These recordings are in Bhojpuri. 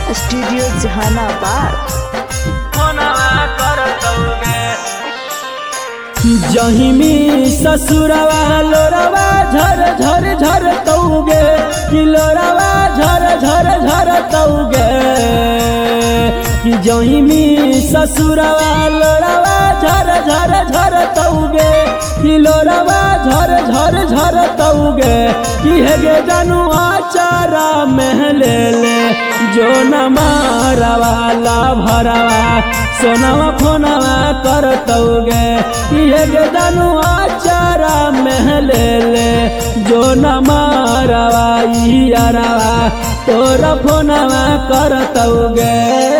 स्टूडियो जहानाबाद। जहिमी ससुरवा लोरवा झर झर झर तौगे कि लोरवा झर झर झर तौगे कि जहिमी ससुरवा लोरवा झर झर झर तौगे कि लोरवा झर झर झर तौगे कि हेगे जानू आचारा महले ले जो न मारवाला भरवा सोनवा फोनवा करतौगे ये जानू आचारा महले ले जो न मारवा यारवा तोरा फोनवा करतौगे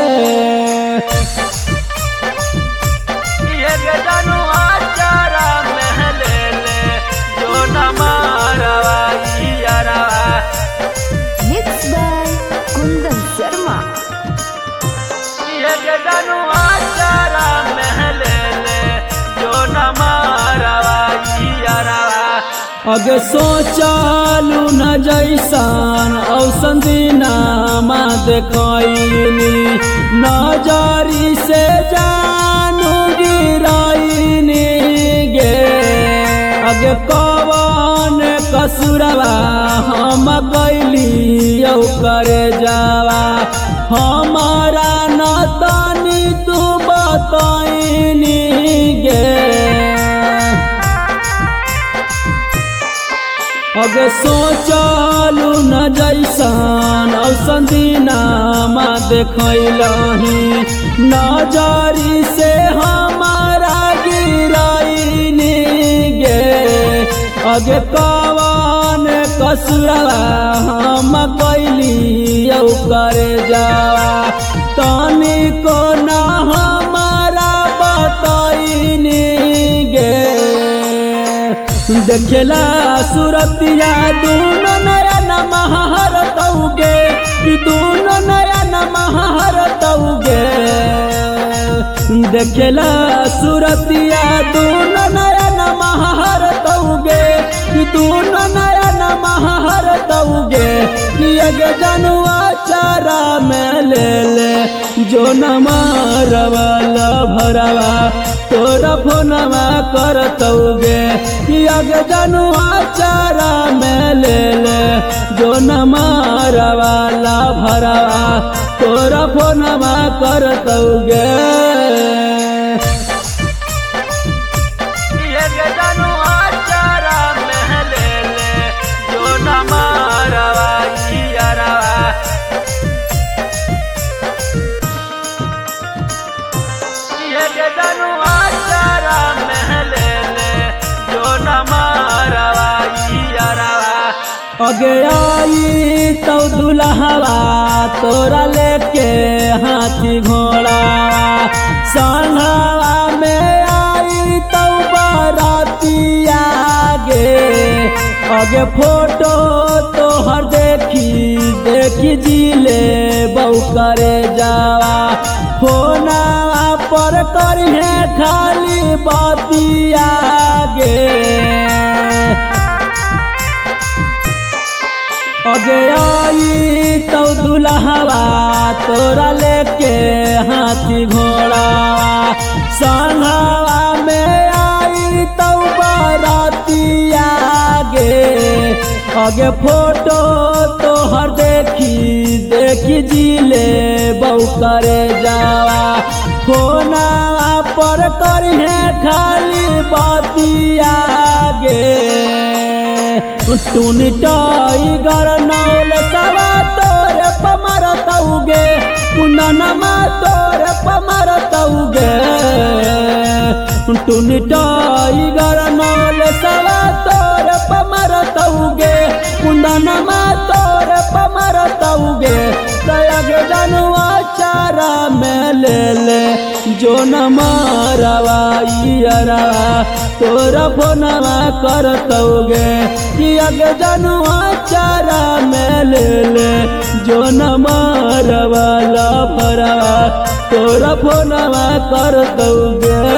ये जानू आचारा महले ले जो न मारवा यारवा। Mix by Kundan Sharma. जानू आचारा महले ले जो न मारवा यारवा। अगे सोचालू न जैसान औसन दीनामा देखैनी नजरी से जानू गिराइनी गे अगे कवन कसुरवा हम गैली औ करे जावा हमारा नातानी तू बताइनी गे अगे सोचालू न जैसान औसन दीनामा देखैलही नजरी से हमारा गिराइनी गे अगे कवन कसुरवा हम कैली औ करे जावा तनी को ना हमारा बताइनी गे देखेला सूरतिया दूनो नयन महर तौगे दूनो नयन महर तौगे देखेला सूरतिया दूनो नयन महर तौगे दूनो नयन महर तौगे ये जानू आचारा में ले ले जो न मारवाला भरवा तोरा फोनवा करतौगे ये जानू आचारा में ले ले जो न मारवाला भरवा तोरा फोनवा करतौगे जानू आचारा में ले ले जो न मारवा यारवा। जानू आचारा महले ले जो न मारवा यारवा। अगे आई तो दुल्हवा तोरा लेके हाथी घोड़ा संघवा में आई तो बाराती आगे अगे फोटो तोहर देखी जिले बहु करे जावा फोनवा पर करिहे खाली बातिया गे अगे आई तो दुल्हवा तोरा लेके हाथी घोड़ा संघवा में आई तो बाराती आगे अगे फोटो तोहर देखी जिले बहु करे जावा फोनवा पर करिहे खाली बातिया गे टूनी टाइगर नौल सवा तोरे पमर तौगे कुंदनमा तोरे पमर तौगे टूनी टाइगर नौल सवा तोरे पमर तौगे कुंदनमा तोरे पमर तौगे तयगे जानू आचारा में ले ले जो न मारवा यारवा तोरा फोनवा करतौगे ये जानू आचारा में ले ले जो न मारवाला भरवा तोरा फोनवा करतौगे।